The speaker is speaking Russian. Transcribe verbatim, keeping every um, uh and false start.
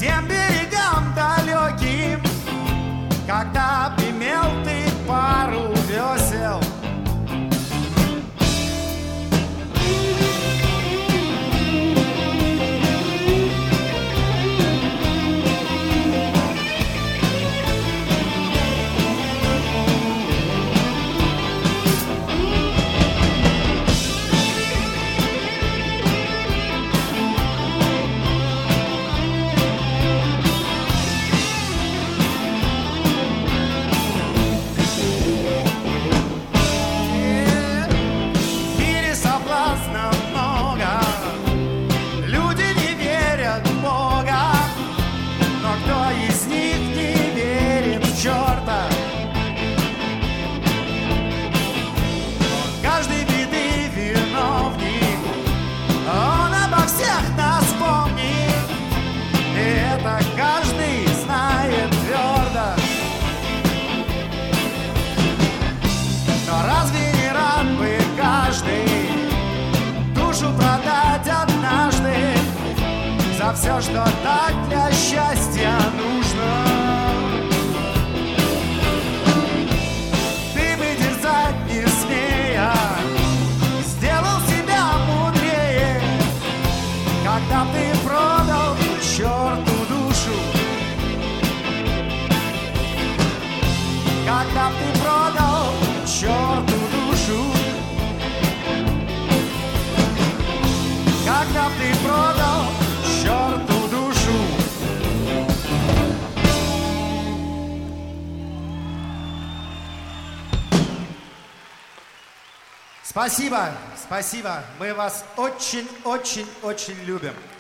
тем берегам далеким, когда б имел ты пару весел. За все, что так для счастья нужно. Ты бы дерзать не смея сделал себя мудрее, когда ты продал черту душу. Когда ты продал черту душу. Когда ты продал черту душу. Спасибо, спасибо. Мы вас очень-очень-очень любим.